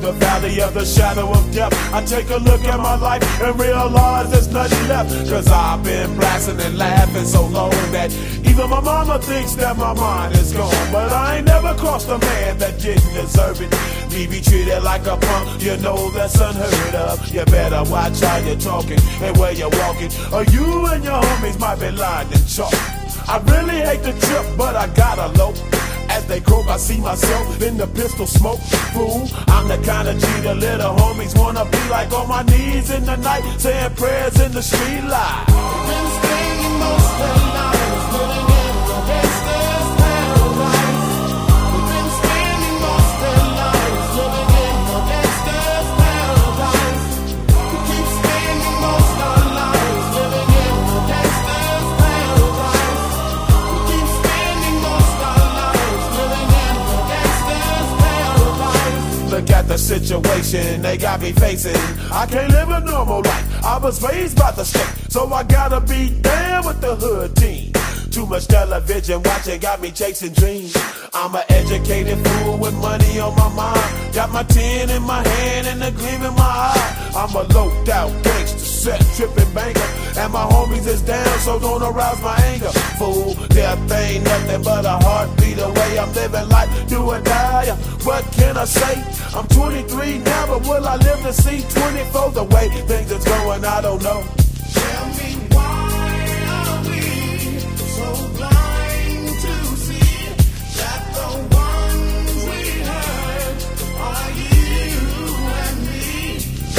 the valley of the shadow of death, I take a look at my life and realize there's nothing left. Cause I've been blasting and laughing so long that even my mama thinks that my mind is gone. But I ain't never crossed a man that didn't deserve it. Me be treated like a punk, you know that's unheard of. You better watch how you're talking and where you're walking, or you and your homies might be lying in chalk. I really hate the trip, but I gotta low. As they croak, I see myself in the pistol smoke. Fool, I'm the kind of G the little homies wanna be like, on my knees in the night, saying prayers in the street light. Been spending most of the lives living in the gangster's paradise. We've been spending most of the lives living in the gangster's paradise. We keep spending most of our lives living in the gangster's paradise. We keep spending most of our lives living in the gangster's paradise. Look at the situation they got me facing. I can't live a normal life. I was raised by the state, so I gotta be down with the hood team. Too much television watching got me chasing dreams. I'm an educated fool with money on my mind. Got my tin in my hand and a gleam in my eye. I'm a loped out gangster, set tripping banker, and my homies is down, so don't arouse my anger. Fool, death ain't nothing but a heartbeat away. I'm living life, do or die. What can I say? I'm 23 now, but will I live to see 24? The way things is going, I don't know. Tell me, why are we so blind to see that the ones we hurt are you and me?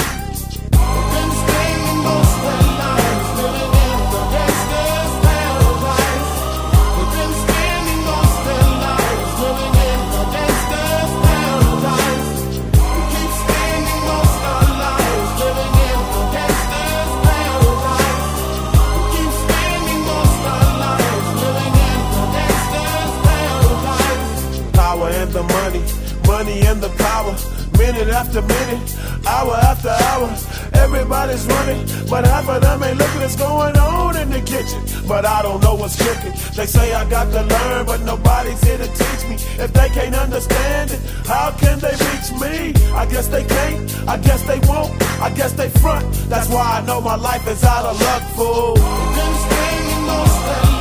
We've been spending most of our lives living in the gangster's paradise. We've been spending most of our lives living in the gangster's paradise. We keep spending most of our lives living in the gangster's paradise. We keep spending most of our lives living in the gangster's paradise. Power and the money, money and the power. Minute after minute, hour after hour, everybody's running, but half of them ain't looking what's going on in the kitchen. But I don't know what's cooking. They say I got to learn, but nobody's here to teach me. If they can't understand it, how can they reach me? I guess they can't, I guess they won't, I guess they front. That's why I know my life is out of luck, fool. We've been spending most of